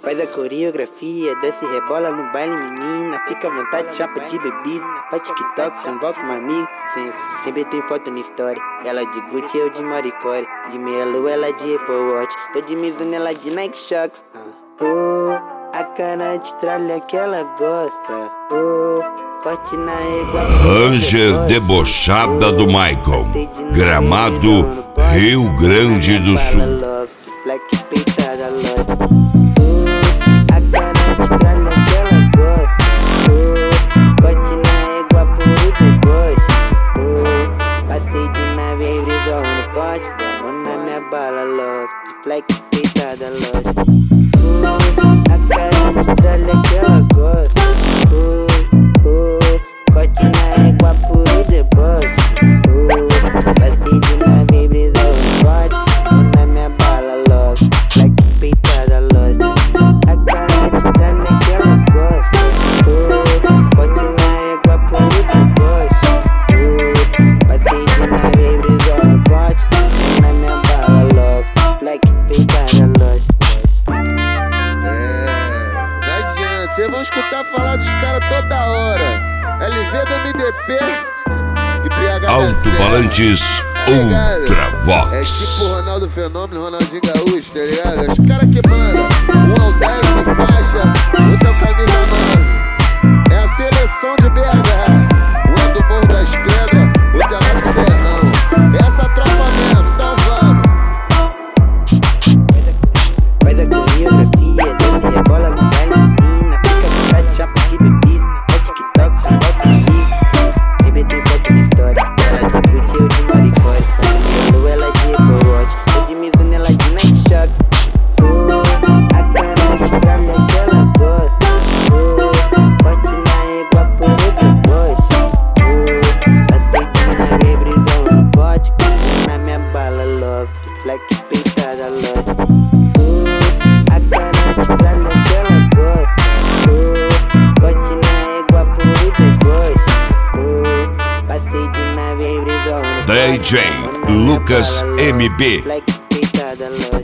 Faz a coreografia, desce e rebola no baile, menina. Fica à vontade, chapa de bebida. Faz TikTok, convoca uma amiga. Sempre tem foto na história. Ela de Gucci, eu de Maricore. De meia lua, ela de Apple Watch. Tô de Mizuno, ela de Nike Shox. A cara de tralha que ela gosta. Corte na égua. Ranger debochada do Michael. Gramado, Rio Grande do Sul. Black peitada loja. A cara de tralha que ela gosta. Corte na égua por deboche. Passei de nave e brigou no pote. Vamos na minha bala, love. Black peitada loja. A cara de tralha que ela gosta. Corte na égua por deboche. Passei de nave e brigou no pote. Vamos na minha bala, love. Black peitada loja. A cara de tralha que ela gosta. Corte na égua por deboche. Passei de nave e brigou no pote. Vamos na minha bala, love. Black peitada loja. Não adianta, cês vão escutar falar dos caras toda hora. LV do MDP e PH. Alto-falantes Ultravox. É tipo Ronaldo Fenômeno, Ronaldinho Gaúcho, tá ligado? Os caras que mandam, um ao 10 e faixa, outro é o camisa 9. É a seleção de BH, um é do Morro das Pedras, outro é lá do Serrão. Essa tropa mesmo, então vamos. Faz a coreografia, desce e rebola no baile, menina. Fica à vontade, chapa de bebida. Faz TikTok, convoca uma amiga. Sempre tem foto na história. Ela de Gucci, eu de Maricore. Ela de Apple Watch. Tô de Mizuno, ela de Nike Shox. A cara de tralha que ela gosta. Corte na égua por deboche. Passei de nave e brigou no pote. Na minha bala, love. Black peitada loja. A cara de tralha que ela gosta. Corte na égua por deboche. Passei de nave e brigou no pote. DJ Lucas MB. Black peitada loja.